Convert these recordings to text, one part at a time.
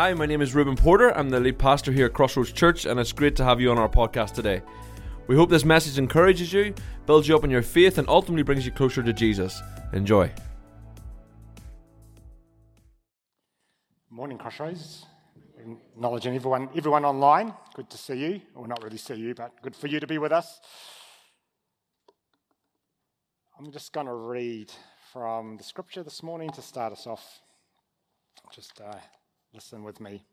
Hi, my name is Ruben Porter. I'm the lead pastor here at Crossroads Church, and it's great to have you on our podcast today. We hope this message encourages you, builds you up in your faith, and ultimately brings you closer to Jesus. Enjoy. Morning, Crossroads. Acknowledging everyone online. Good to see you. Or not really see you, but good for you to be with us. I'm just going to read from the scripture this morning to start us off. Just listen with me.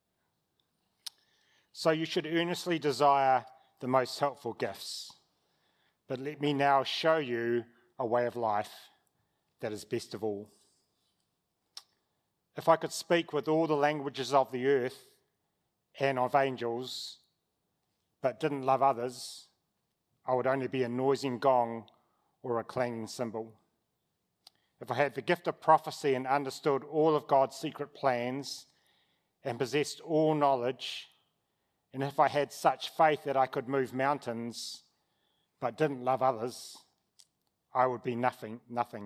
So you should earnestly desire the most helpful gifts, but let me now show you a way of life that is best of all. If I could speak with all the languages of the earth and of angels, but didn't love others, I would only be a noisy gong or a clanging cymbal. If I had the gift of prophecy and understood all of God's secret plans and possessed all knowledge, and if I had such faith that I could move mountains, but didn't love others, I would be nothing.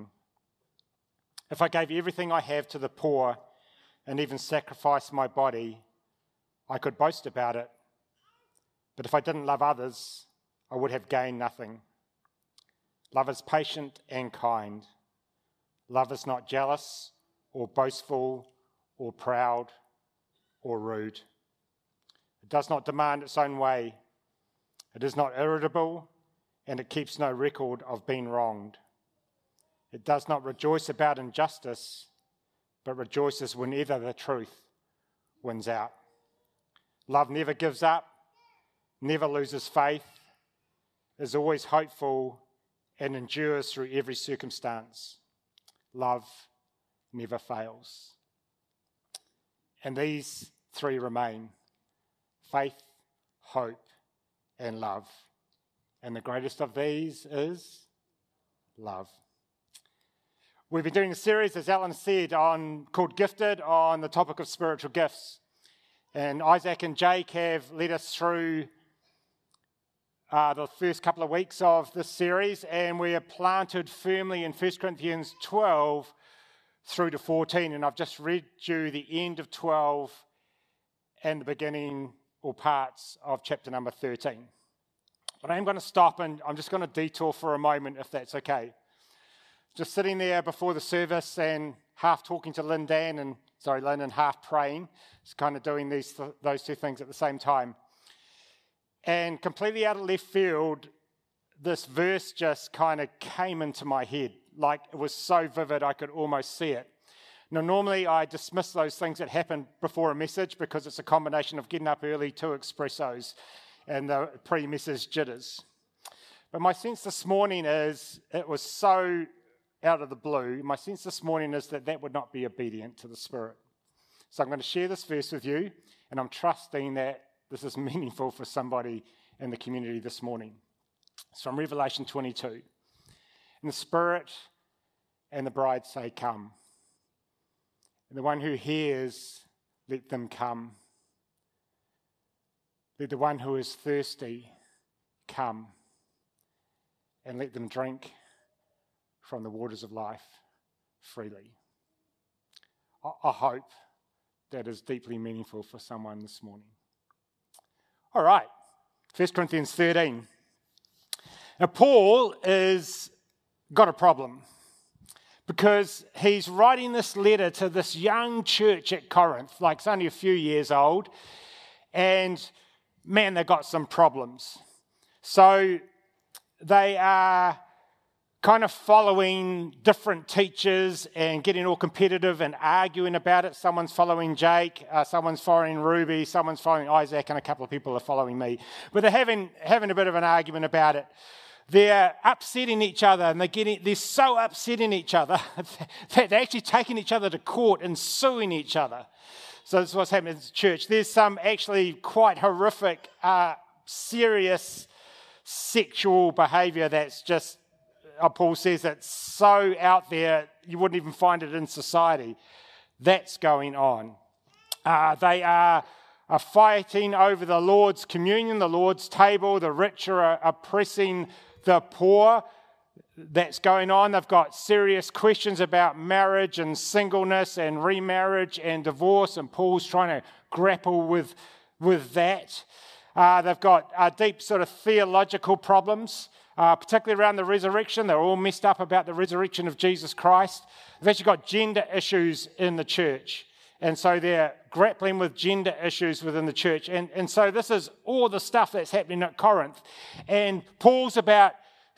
If I gave everything I have to the poor and even sacrificed my body, I could boast about it. But if I didn't love others, I would have gained nothing. Love is patient and kind. Love is not jealous or boastful or proud or rude. It does not demand its own way. It is not irritable, and it keeps no record of being wronged. It does not rejoice about injustice, but rejoices whenever the truth wins out. Love never gives up, never loses faith, is always hopeful, and endures through every circumstance. Love never fails. And these three remain: faith, hope, and love. And the greatest of these is love. We've been doing a series, as Alan said, called Gifted, on the topic of spiritual gifts. And Isaac and Jake have led us through the first couple of weeks of this series, and we are planted firmly in 1 Corinthians 12 through to 14. And I've just read you the end of 12 and the beginning or parts of chapter number 13. But I am going to stop and I'm just going to detour for a moment, if that's okay. Just sitting there before the service and half talking to Lynn and half praying. Just kind of doing those two things at the same time. And completely out of left field, this verse just kind of came into my head. Like, it was so vivid I could almost see it. Now, normally I dismiss those things that happen before a message because it's a combination of getting up early, 2 espressos, and the pre-message jitters. But my sense this morning is, it was so out of the blue, my sense this morning is that would not be obedient to the Spirit. So I'm going to share this verse with you, and I'm trusting that this is meaningful for somebody in the community this morning. It's from Revelation 22. And the Spirit and the bride say, "Come." And the one who hears, let them come. Let the one who is thirsty come, and let them drink from the waters of life freely. I hope that is deeply meaningful for someone this morning. All right, 1 Corinthians 13. Now, Paul has got a problem because he's writing this letter to this young church at Corinth, like it's only a few years old, and man, they've got some problems. So they are kind of following different teachers and getting all competitive and arguing about it. Someone's following Jake, someone's following Ruby, someone's following Isaac, and a couple of people are following me. But they're having a bit of an argument about it. They're upsetting each other, and they're so upsetting each other that they're actually taking each other to court and suing each other. So this is what's happening in the church. There's some actually quite horrific, serious sexual behaviour that's just, Paul says, it's so out there you wouldn't even find it in society. That's going on. They are fighting over the Lord's communion, the Lord's table. The rich are oppressing the poor. that's going on. They've got serious questions about marriage and singleness and remarriage and divorce, and Paul's trying to grapple with that. They've got deep sort of theological problems, particularly around the resurrection. They're all messed up about the resurrection of Jesus Christ. They've actually got gender issues in the church. And so they're grappling with gender issues within the church. And so this is all the stuff that's happening at Corinth. And Paul's about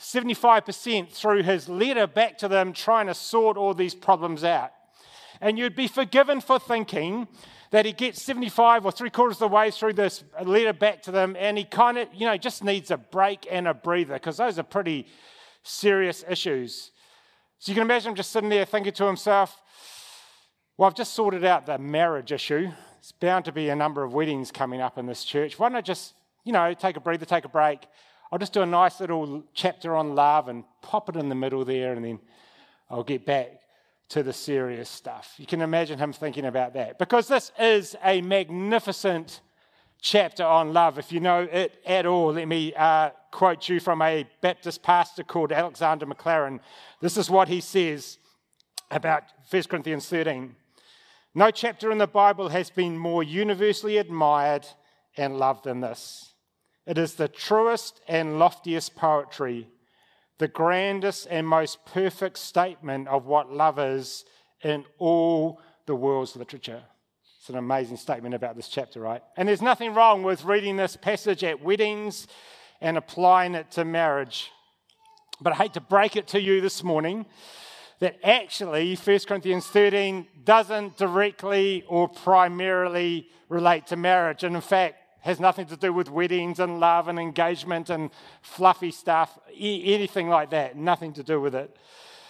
75% through his letter back to them, trying to sort all these problems out. And you'd be forgiven for thinking that he gets 75 or 3/4 of the way through this letter back to them, and he kind of, just needs a break and a breather, because those are pretty serious issues. So you can imagine him just sitting there thinking to himself, well, I've just sorted out the marriage issue. It's bound to be a number of weddings coming up in this church. Why don't I just, take a breather, take a break? I'll just do a nice little chapter on love and pop it in the middle there, and then I'll get back to the serious stuff. You can imagine him thinking about that, because this is a magnificent chapter on love. If you know it at all, let me quote you from a Baptist pastor called Alexander McLaren. This is what he says about 1 Corinthians 13. No chapter in the Bible has been more universally admired and loved than this. It is the truest and loftiest poetry, the grandest and most perfect statement of what love is in all the world's literature. It's an amazing statement about this chapter, right? And there's nothing wrong with reading this passage at weddings and applying it to marriage. But I hate to break it to you this morning that actually 1 Corinthians 13 doesn't directly or primarily relate to marriage, and in fact has nothing to do with weddings and love and engagement and fluffy stuff, anything like that, nothing to do with it.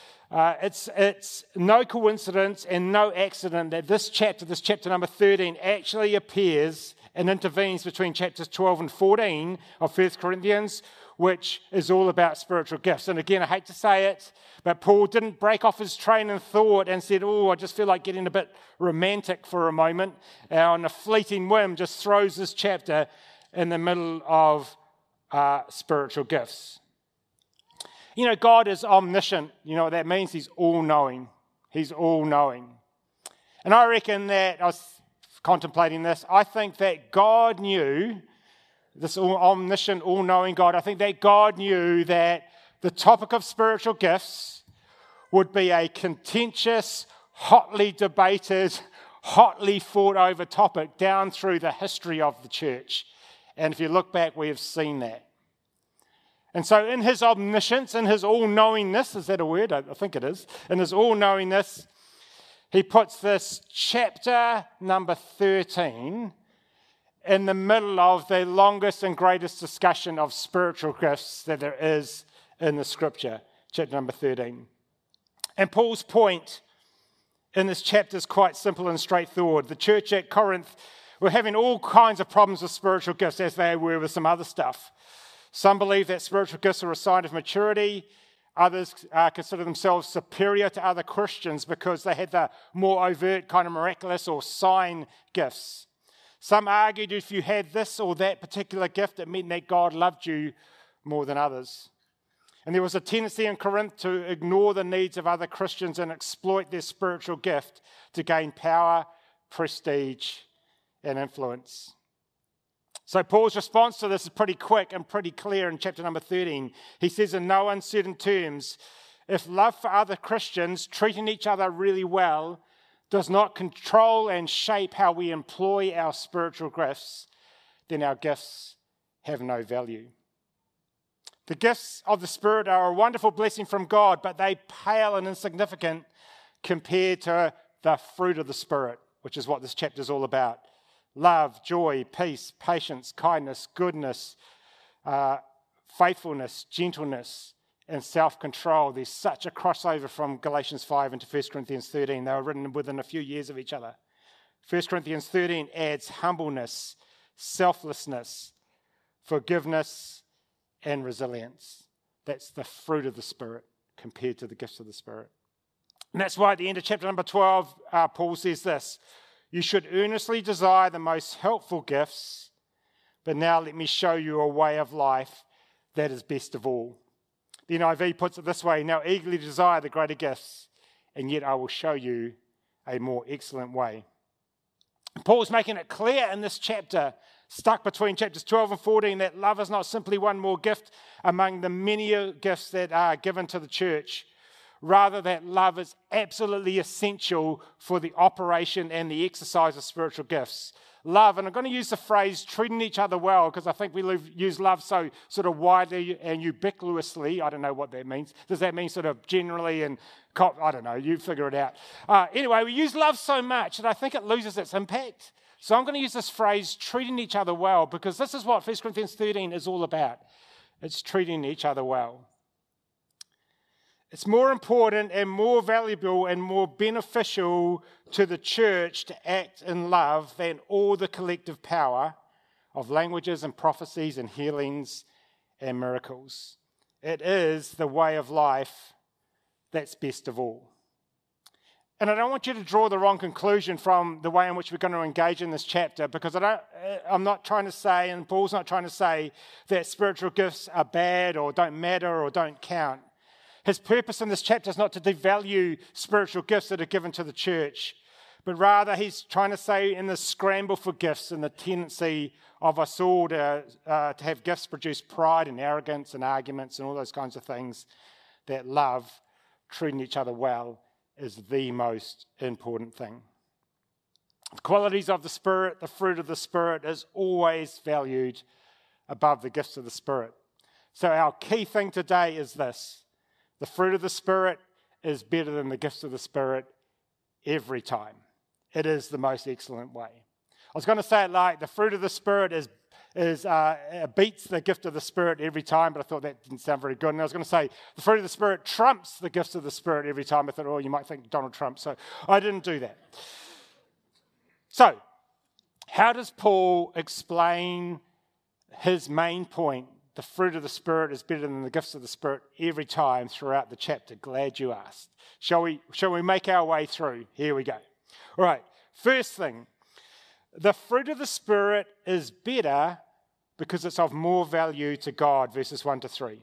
It's no coincidence and no accident that this chapter number 13, actually appears and intervenes between chapters 12 and 14 of 1 Corinthians, which is all about spiritual gifts. And again, I hate to say it, but Paul didn't break off his train of thought and said, I just feel like getting a bit romantic for a moment, and on a fleeting whim just throws this chapter in the middle of spiritual gifts. God is omniscient. You know what that means? He's all-knowing. He's all-knowing. And I reckon that, I was contemplating this, I think that God knew, this omniscient, all-knowing God, I think that God knew that the topic of spiritual gifts would be a contentious, hotly debated, hotly fought over topic down through the history of the church. And if you look back, we have seen that. And so in his omniscience, in his all-knowingness, is that a word? I think it is. In his all-knowingness, he puts this chapter number 13 in the middle of the longest and greatest discussion of spiritual gifts that there is in the scripture, chapter number 13. And Paul's point in this chapter is quite simple and straightforward. The church at Corinth were having all kinds of problems with spiritual gifts, as they were with some other stuff. Some believe that spiritual gifts are a sign of maturity. Others consider themselves superior to other Christians because they had the more overt kind of miraculous or sign gifts. Some argued if you had this or that particular gift, it meant that God loved you more than others. And there was a tendency in Corinth to ignore the needs of other Christians and exploit their spiritual gift to gain power, prestige, and influence. So Paul's response to this is pretty quick and pretty clear in chapter number 13. He says in no uncertain terms, if love for other Christians, treating each other really well, does not control and shape how we employ our spiritual gifts, then our gifts have no value. The gifts of the Spirit are a wonderful blessing from God, but they pale and insignificant compared to the fruit of the Spirit, which is what this chapter is all about. Love, joy, peace, patience, kindness, goodness, faithfulness, gentleness, and self-control. There's such a crossover from Galatians 5 into 1 Corinthians 13. They were written within a few years of each other. 1 Corinthians 13 adds humbleness, selflessness, forgiveness, and resilience. That's the fruit of the Spirit compared to the gifts of the Spirit. And that's why at the end of chapter number 12, Paul says this, you should earnestly desire the most helpful gifts, but now let me show you a way of life that is best of all. The NIV puts it this way: now eagerly desire the greater gifts, and yet I will show you a more excellent way. Paul's making it clear in this chapter, stuck between chapters 12 and 14, that love is not simply one more gift among the many gifts that are given to the church. Rather, that love is absolutely essential for the operation and the exercise of spiritual gifts. Love, and I'm going to use the phrase treating each other well, because I think we use love so sort of widely and ubiquitously. I don't know what that means. Does that mean sort of generally and I don't know, you figure it out. Anyway, we use love so much that I think it loses its impact. So I'm going to use this phrase, treating each other well, because this is what 1 Corinthians 13 is all about. It's treating each other well. It's more important and more valuable and more beneficial to the church to act in love than all the collective power of languages and prophecies and healings and miracles. It is the way of life that's best of all. And I don't want you to draw the wrong conclusion from the way in which we're going to engage in this chapter, because I'm not trying to say, and Paul's not trying to say, that spiritual gifts are bad or don't matter or don't count. His purpose in this chapter is not to devalue spiritual gifts that are given to the church, but rather he's trying to say in the scramble for gifts and the tendency of us all to have gifts produce pride and arrogance and arguments and all those kinds of things, that love, treating each other well, is the most important thing. The qualities of the Spirit, the fruit of the Spirit, is always valued above the gifts of the Spirit. So our key thing today is this: the fruit of the Spirit is better than the gifts of the Spirit every time. It is the most excellent way. I was going to say it like the fruit of the Spirit beats the gift of the Spirit every time, but I thought that didn't sound very good. And I was going to say the fruit of the Spirit trumps the gifts of the Spirit every time. I thought, oh, you might think Donald Trump. So I didn't do that. So how does Paul explain his main point? The fruit of the Spirit is better than the gifts of the Spirit every time throughout the chapter. Glad you asked. Shall we make our way through? Here we go. All right. First thing, the fruit of the Spirit is better because it's of more value to God, verses 1 to 3.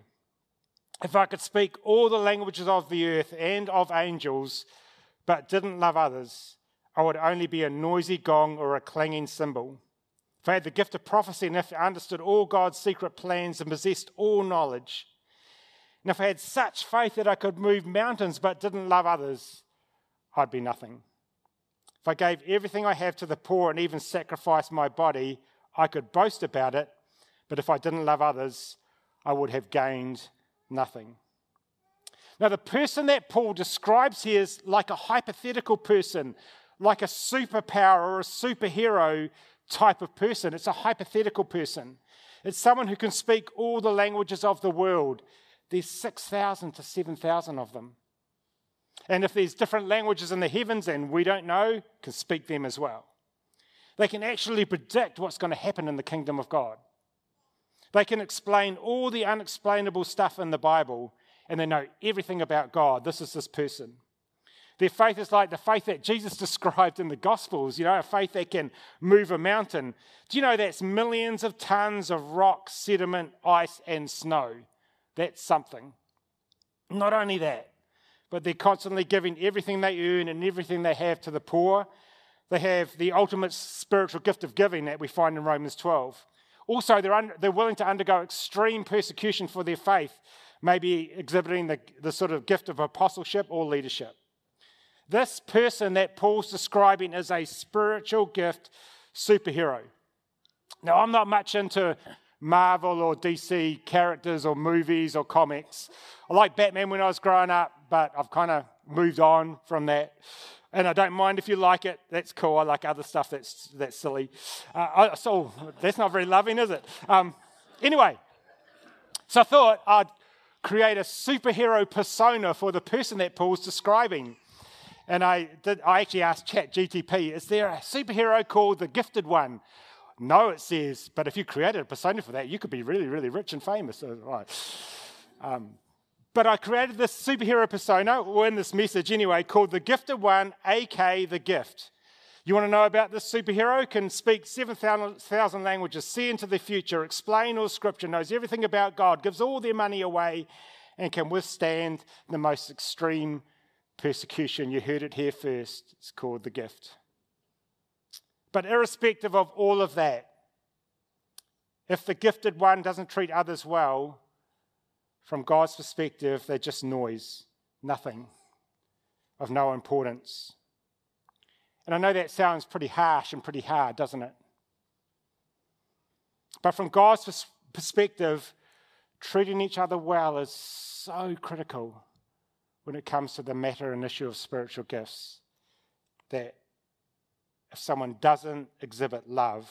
If I could speak all the languages of the earth and of angels, but didn't love others, I would only be a noisy gong or a clanging cymbal. If I had the gift of prophecy and if I understood all God's secret plans and possessed all knowledge, and if I had such faith that I could move mountains but didn't love others, I'd be nothing. If I gave everything I have to the poor and even sacrificed my body, I could boast about it, but if I didn't love others, I would have gained nothing. Now, the person that Paul describes here is like a hypothetical person, like a superpower or a superhero type of person. It's a hypothetical person. It's someone who can speak all the languages of the world. There's 6,000 to 7,000 of them. And if there's different languages in the heavens and we don't know, can speak them as well. They can actually predict what's going to happen in the kingdom of God. They can explain all the unexplainable stuff in the Bible, and they know everything about God. This is this person. Their faith is like the faith that Jesus described in the Gospels, a faith that can move a mountain. Do you know that's millions of tons of rock, sediment, ice, and snow? That's something. Not only that, but they're constantly giving everything they earn and everything they have to the poor. They have the ultimate spiritual gift of giving that we find in Romans 12. Also, they're willing to undergo extreme persecution for their faith, maybe exhibiting the sort of gift of apostleship or leadership. This person that Paul's describing is a spiritual gift superhero. Now, I'm not much into Marvel or DC characters or movies or comics. I liked Batman when I was growing up, but I've kind of moved on from that. And I don't mind if you like it. That's cool. I like other stuff that's silly. So that's not very loving, is it? Anyway, so I thought I'd create a superhero persona for the person that Paul's describing. And I actually asked ChatGPT, is there a superhero called the Gifted One? No, it says, but if you created a persona for that, you could be really, really rich and famous. Right. But I created this superhero persona, or in this message anyway, called the Gifted One, a.k.a. the Gift. You want to know about this superhero? Can speak 7,000 languages, see into the future, explain all Scripture, knows everything about God, gives all their money away, and can withstand the most extreme persecution. You heard it here first. It's called the gift. But irrespective of all of that, if the gifted one doesn't treat others well, from God's perspective, they're just noise, nothing, of no importance. And I know that sounds pretty harsh and pretty hard, doesn't it? But from God's perspective, treating each other well is so critical when it comes to the matter and issue of spiritual gifts, that if someone doesn't exhibit love,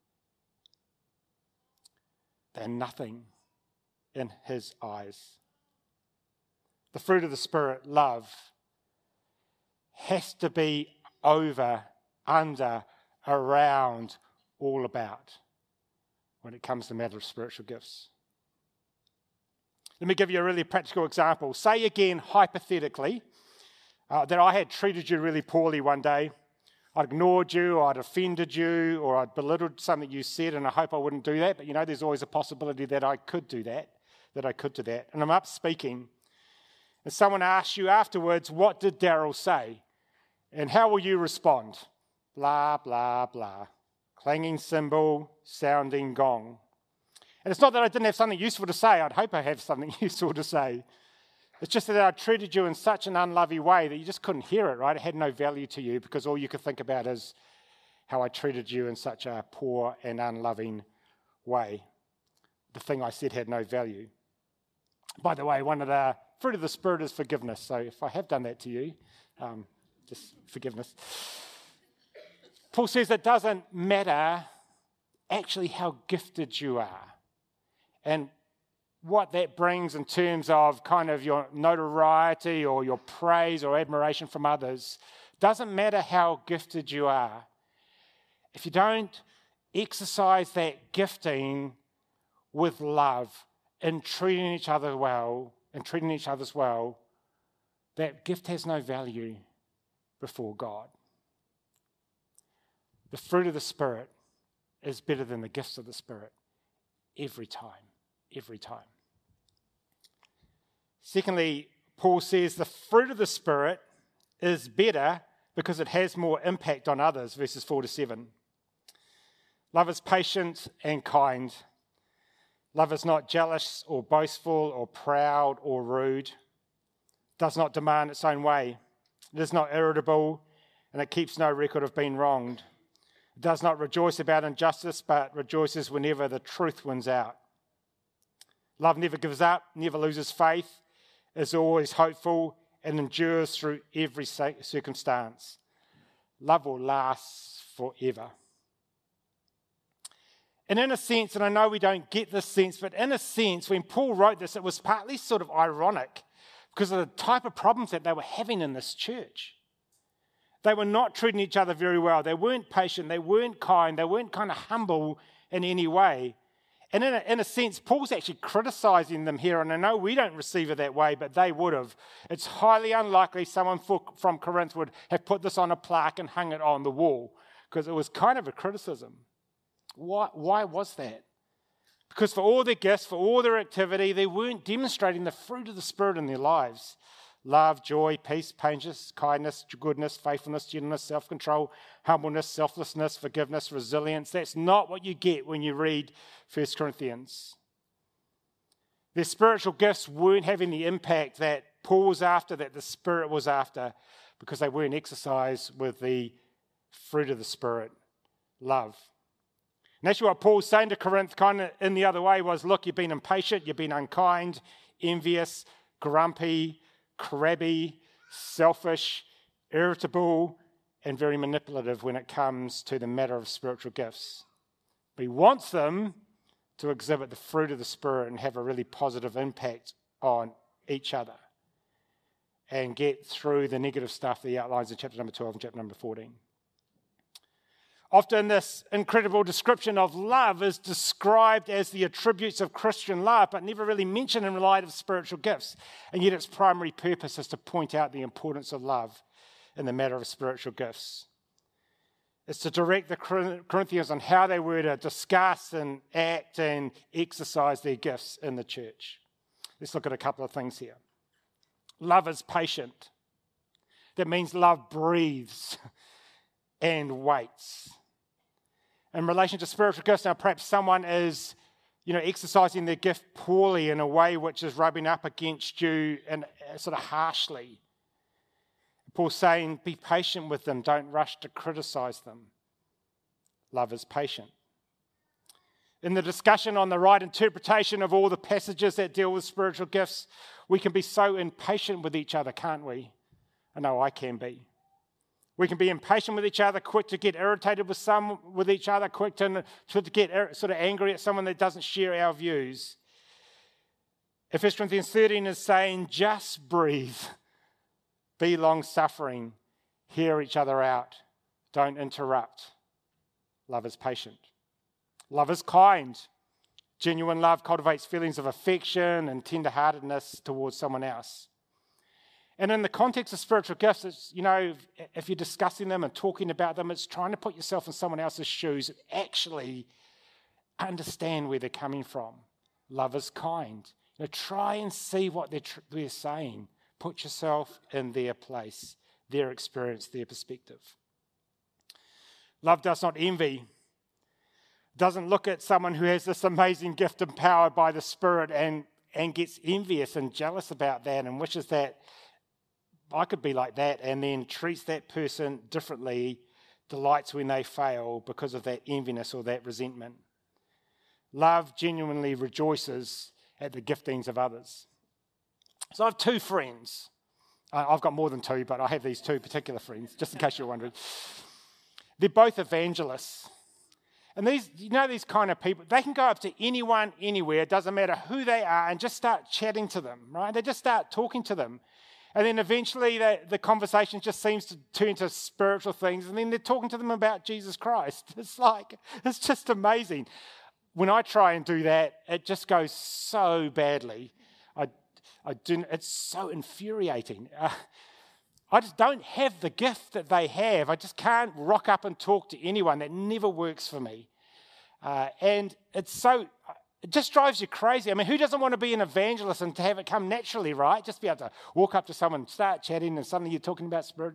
they're nothing in his eyes. The fruit of the Spirit, love, has to be over, under, around, all about when it comes to the matter of spiritual gifts. Let me give you a really practical example. Say again, hypothetically, that I had treated you really poorly one day. I'd ignored you, or I'd offended you, or I'd belittled something you said, and I hope I wouldn't do that. But there's always a possibility that I could do that, And I'm up speaking, and someone asks you afterwards, what did Daryl say? And how will you respond? Blah, blah, blah. Clanging cymbal, sounding gong. And it's not that I didn't have something useful to say. I'd hope I have something useful to say. It's just that I treated you in such an unloving way that you just couldn't hear it, right? It had no value to you because all you could think about is how I treated you in such a poor and unloving way. The thing I said had no value. By the way, one of the fruit of the Spirit is forgiveness. So if I have done that to you, just forgiveness. Paul says it doesn't matter actually how gifted you are and what that brings in terms of kind of your notoriety or your praise or admiration from others. Doesn't matter how gifted you are. If you don't exercise that gifting with love and treating each other well and treating each other well, that gift has no value before God. The fruit of the Spirit is better than the gifts of the Spirit every time. Every time. Secondly, Paul says the fruit of the Spirit is better because it has more impact on others, verses 4-7. Love is patient and kind. Love is not jealous or boastful or proud or rude. Does not demand its own way. It is not irritable, and it keeps no record of being wronged. It does not rejoice about injustice, but rejoices whenever the truth wins out. Love never gives up, never loses faith, is always hopeful, and endures through every circumstance. Love will last forever. And in a sense, and I know we don't get this sense, but in a sense, when Paul wrote this, it was partly sort of ironic because of the type of problems that they were having in this church. They were not treating each other very well. They weren't patient. They weren't kind. They weren't kind of humble in any way. And in a sense, Paul's actually criticizing them here. And I know we don't receive it that way, but they would have. It's highly unlikely someone from Corinth would have put this on a plaque and hung it on the wall because it was kind of a criticism. Why was that? Because for all their gifts, for all their activity, they weren't demonstrating the fruit of the Spirit in their lives. Love, joy, peace, patience, kindness, goodness, faithfulness, gentleness, self-control, humbleness, selflessness, forgiveness, resilience. That's not what you get when you read 1 Corinthians. Their spiritual gifts weren't having the impact that Paul was after, that the Spirit was after, because they weren't exercised with the fruit of the Spirit, love. And actually what Paul's saying to Corinth kind of in the other way was, look, you've been impatient, you've been unkind, envious, grumpy, crabby, selfish, irritable, and very manipulative when it comes to the matter of spiritual gifts. But he wants them to exhibit the fruit of the Spirit and have a really positive impact on each other and get through the negative stuff that he outlines in chapter number 12 and chapter number 14. Often this incredible description of love is described as the attributes of Christian love, but never really mentioned in light of spiritual gifts. And yet its primary purpose is to point out the importance of love in the matter of spiritual gifts. It's to direct the Corinthians on how they were to discuss and act and exercise their gifts in the church. Let's look at a couple of things here. Love is patient. That means love breathes and waits. In relation to spiritual gifts, now perhaps someone is, exercising their gift poorly in a way which is rubbing up against you and sort of harshly. Paul's saying, be patient with them. Don't rush to criticize them. Love is patient. In the discussion on the right interpretation of all the passages that deal with spiritual gifts, we can be so impatient with each other, can't we? I know I can be. We can be impatient with each other, quick to get irritated with each other, quick to get sort of angry at someone that doesn't share our views. If 1 Corinthians 13 is saying, just breathe, be long-suffering, hear each other out, don't interrupt. Love is patient. Love is kind. Genuine love cultivates feelings of affection and tender-heartedness towards someone else. And in the context of spiritual gifts, it's, if you're discussing them and talking about them, it's trying to put yourself in someone else's shoes and actually understand where they're coming from. Love is kind. Try and see what they're saying. Put yourself in their place, their experience, their perspective. Love does not envy. Doesn't look at someone who has this amazing gift empowered by the Spirit and gets envious and jealous about that and wishes that I could be like that, and then treats that person differently, delights when they fail because of that enviness or that resentment. Love genuinely rejoices at the giftings of others. So I have two friends. I've got more than two, but I have these two particular friends, just in case you're wondering. They're both evangelists. And these kind of people, they can go up to anyone, anywhere, it doesn't matter who they are, and just start chatting to them, right? They just start talking to them. And then eventually the conversation just seems to turn to spiritual things, and then they're talking to them about Jesus Christ. It's just amazing. When I try and do that, it just goes so badly. It's so infuriating. I just don't have the gift that they have. I just can't rock up and talk to anyone. That never works for me. And it just drives you crazy. I mean, who doesn't want to be an evangelist and to have it come naturally, right? Just be able to walk up to someone, start chatting, and suddenly you're talking about spirit.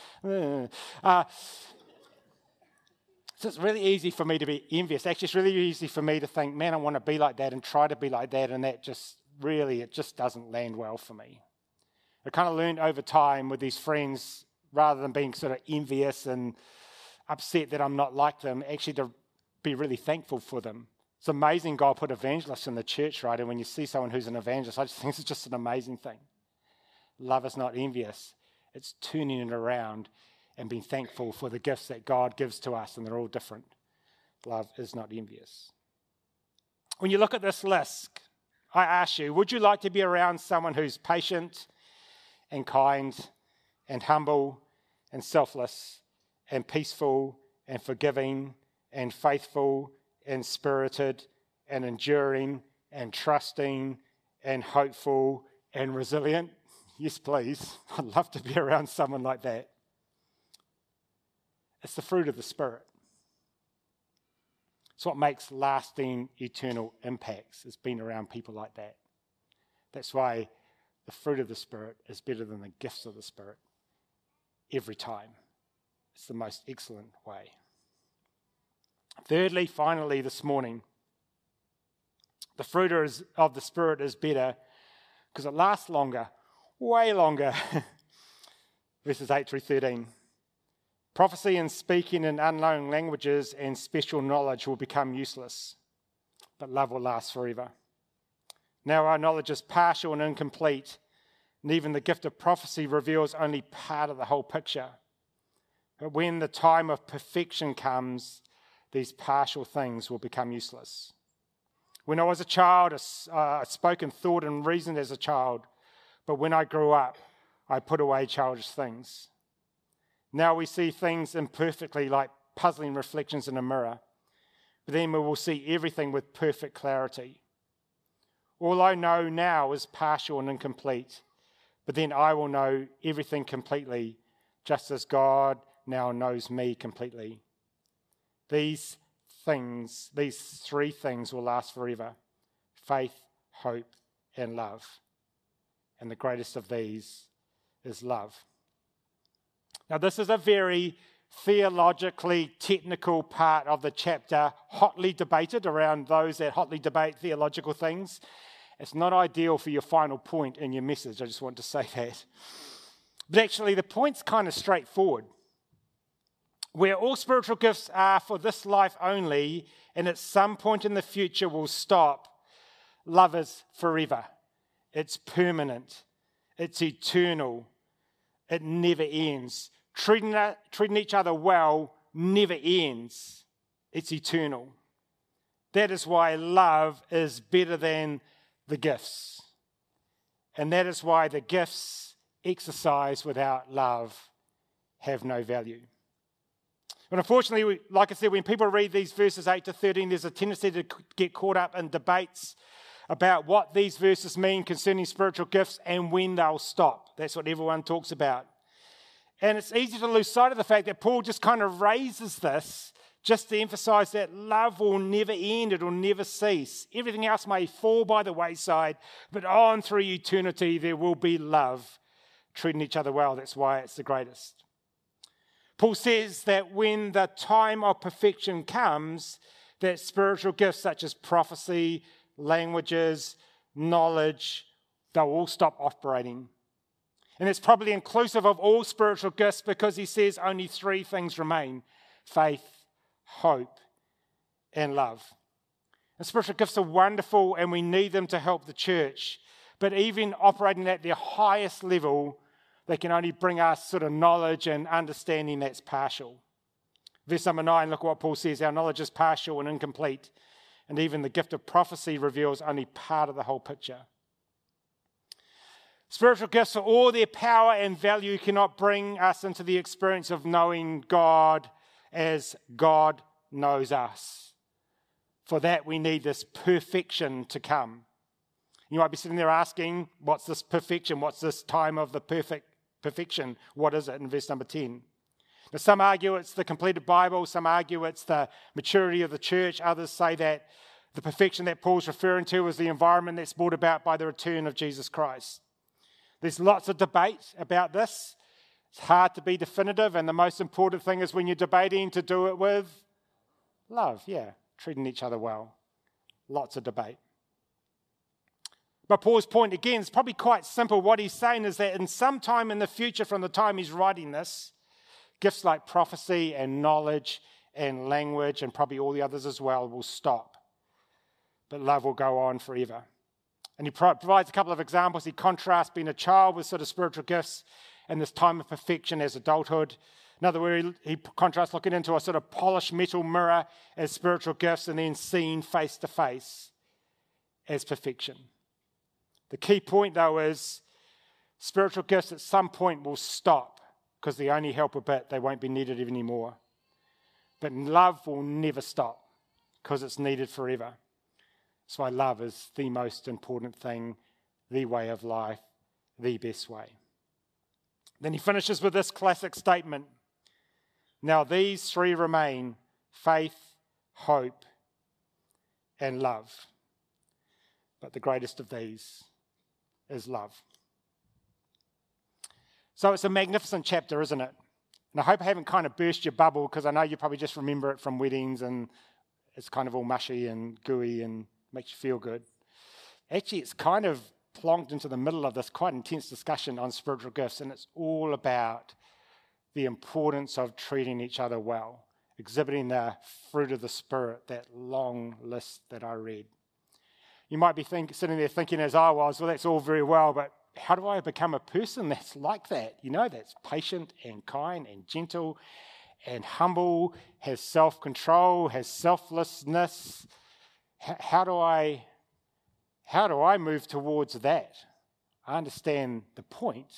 So it's really easy for me to be envious. Actually, it's really easy for me to think, man, I want to be like that and try to be like that, and it just doesn't land well for me. I kind of learned over time with these friends, rather than being sort of envious and upset that I'm not like them, actually to be really thankful for them. It's amazing God put evangelists in the church, right? And when you see someone who's an evangelist, I just think it's just an amazing thing. Love is not envious. It's turning it around and being thankful for the gifts that God gives to us, and they're all different. Love is not envious. When you look at this list, I ask you, would you like to be around someone who's patient and kind and humble and selfless and peaceful and forgiving and faithful and spirited and enduring and trusting and hopeful and resilient? Yes, please. I'd love to be around someone like that. It's the fruit of the Spirit. It's what makes lasting, eternal impacts, is being around people like that. That's why the fruit of the Spirit is better than the gifts of the Spirit every time. It's the most excellent way. Thirdly, finally, this morning, the fruit of the Spirit is better because it lasts longer, way longer. Verses 8 through 13. Prophecy and speaking in unknown languages and special knowledge will become useless, but love will last forever. Now our knowledge is partial and incomplete, and even the gift of prophecy reveals only part of the whole picture. But when the time of perfection comes, these partial things will become useless. When I was a child, I spoke and thought and reasoned as a child, but when I grew up, I put away childish things. Now we see things imperfectly, like puzzling reflections in a mirror, but then we will see everything with perfect clarity. All I know now is partial and incomplete, but then I will know everything completely, just as God now knows me completely. These three things will last forever: faith, hope, and love. And the greatest of these is love. Now, this is a very theologically technical part of the chapter, hotly debated around those that hotly debate theological things. It's not ideal for your final point in your message, I just want to say that. But actually, the point's kind of straightforward. Where all spiritual gifts are for this life only, and at some point in the future will stop, love is forever. It's permanent. It's eternal. It never ends. Treating each other well never ends. It's eternal. That is why love is better than the gifts. And that is why the gifts exercised without love have no value. But unfortunately, like I said, when people read these verses 8 to 13, there's a tendency to get caught up in debates about what these verses mean concerning spiritual gifts and when they'll stop. That's what everyone talks about. And it's easy to lose sight of the fact that Paul just kind of raises this just to emphasize that love will never end, it will never cease. Everything else may fall by the wayside, but on through eternity there will be love, treating each other well. That's why it's the greatest. Paul says that when the time of perfection comes, that spiritual gifts such as prophecy, languages, knowledge, they'll all stop operating. And it's probably inclusive of all spiritual gifts because he says only three things remain: faith, hope, and love. And spiritual gifts are wonderful and we need them to help the church. But even operating at their highest level, they can only bring us sort of knowledge and understanding that's partial. Verse number 9, look what Paul says: our knowledge is partial and incomplete. And even the gift of prophecy reveals only part of the whole picture. Spiritual gifts, for all their power and value, cannot bring us into the experience of knowing God as God knows us. For that, we need this perfection to come. You might be sitting there asking, what's this perfection? What's this time of the perfection? What is it? In verse number 10. Now, some argue it's the completed Bible. Some argue it's the maturity of the church. Others say that the perfection that Paul's referring to is the environment that's brought about by the return of Jesus Christ. There's lots of debate about this. It's hard to be definitive, and the most important thing is when you're debating to do it with love, treating each other well. Lots of debate. But Paul's point, again, is probably quite simple. What he's saying is that in some time in the future, from the time he's writing this, gifts like prophecy and knowledge and language, and probably all the others as well, will stop. But love will go on forever. And he provides a couple of examples. He contrasts being a child with sort of spiritual gifts and this time of perfection as adulthood. In other words, he contrasts looking into a sort of polished metal mirror as spiritual gifts and then seen face to face as perfection. The key point, though, is spiritual gifts at some point will stop because they only help a bit. They won't be needed anymore. But love will never stop because it's needed forever. That's why love is the most important thing, the way of life, the best way. Then he finishes with this classic statement. Now these three remain: faith, hope, and love. But the greatest of these is love. So it's a magnificent chapter, isn't it? And I hope I haven't kind of burst your bubble, because I know you probably just remember it from weddings and it's kind of all mushy and gooey and makes you feel good. Actually, it's kind of plonked into the middle of this quite intense discussion on spiritual gifts, and it's all about the importance of treating each other well, exhibiting the fruit of the Spirit, that long list that I read. You might be sitting there thinking, as I was, well, that's all very well, but how do I become a person that's like that? You know, that's patient and kind and gentle and humble, has self-control, has selflessness. How do I move towards that? I understand the point.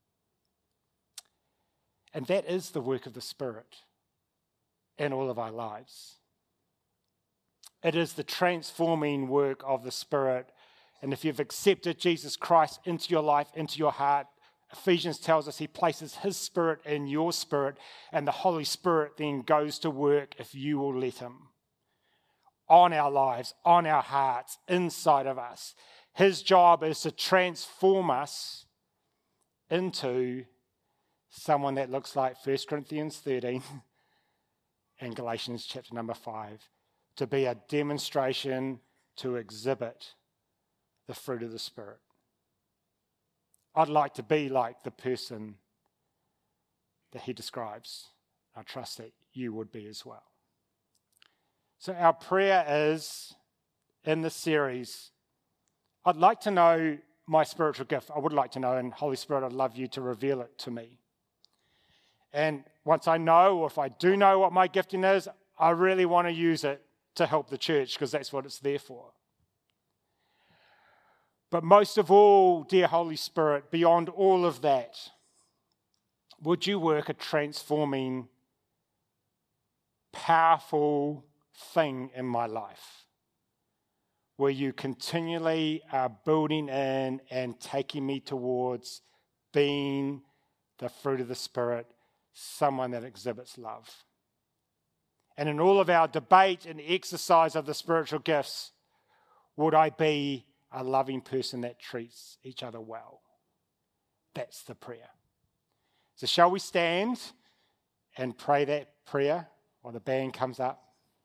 And that is the work of the Spirit in all of our lives. It is the transforming work of the Spirit. And if you've accepted Jesus Christ into your life, into your heart, Ephesians tells us he places his Spirit in your spirit, and the Holy Spirit then goes to work, if you will let him, on our lives, on our hearts, inside of us. His job is to transform us into someone that looks like 1 Corinthians 13 and Galatians chapter number 5, to be a demonstration to exhibit the fruit of the Spirit. I'd like to be like the person that he describes. I trust that you would be as well. So our prayer is, in this series, I'd like to know my spiritual gift. I would like to know, and Holy Spirit, I'd love you to reveal it to me. And once I know, or if I do know what my gifting is, I really want to use it to help the church, because that's what it's there for. But most of all, dear Holy Spirit, beyond all of that, would you work a transforming, powerful thing in my life, where you continually are building in and taking me towards being the fruit of the Spirit, someone that exhibits love. And in all of our debate and exercise of the spiritual gifts, would I be a loving person that treats each other well? That's the prayer. So shall we stand and pray that prayer while the band comes up?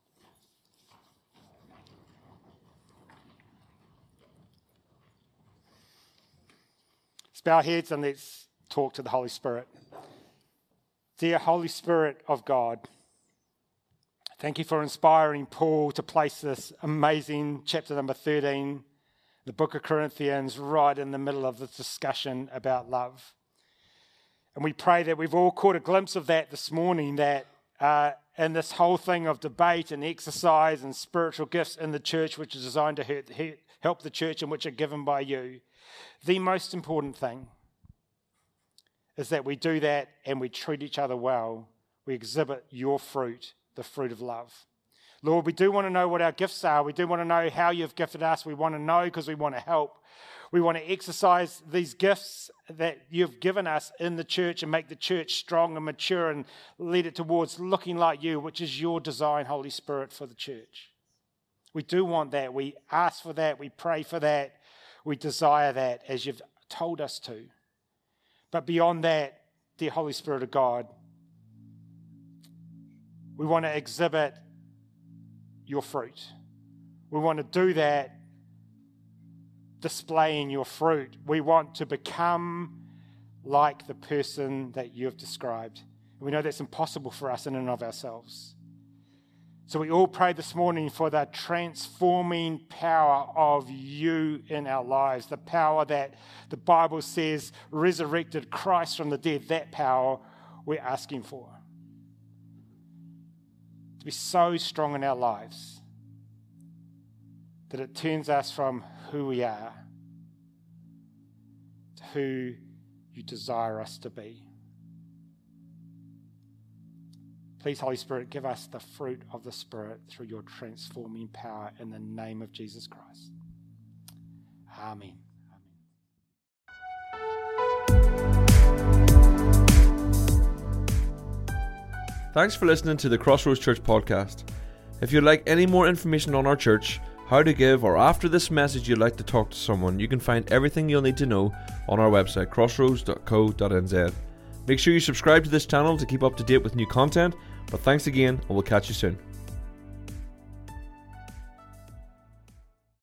Let's bow our heads and let's talk to the Holy Spirit. Dear Holy Spirit of God, thank you for inspiring Paul to place this amazing chapter number 13, the book of Corinthians, right in the middle of this discussion about love. And we pray that we've all caught a glimpse of that this morning, that in this whole thing of debate and exercise and spiritual gifts in the church, which is designed to help the church and which are given by you, the most important thing is that we do that and we treat each other well. We exhibit your fruit, the fruit of love. Lord, we do want to know what our gifts are. We do want to know how you've gifted us. We want to know because we want to help. We want to exercise these gifts that you've given us in the church and make the church strong and mature and lead it towards looking like you, which is your design, Holy Spirit, for the church. We do want that. We ask for that. We pray for that. We desire that as you've told us to. But beyond that, dear Holy Spirit of God, we want to exhibit your fruit. We want to do that displaying your fruit. We want to become like the person that you have described. And we know that's impossible for us in and of ourselves. So we all pray this morning for the transforming power of you in our lives, the power that the Bible says resurrected Christ from the dead. That power we're asking for. To be so strong in our lives that it turns us from who we are to who you desire us to be. Please, Holy Spirit, give us the fruit of the Spirit through your transforming power in the name of Jesus Christ. Amen. Thanks for listening to the Crossroads Church podcast. If you'd like any more information on our church, how to give, or after this message you'd like to talk to someone, you can find everything you'll need to know on our website, crossroads.co.nz. Make sure you subscribe to this channel to keep up to date with new content, but thanks again and we'll catch you soon.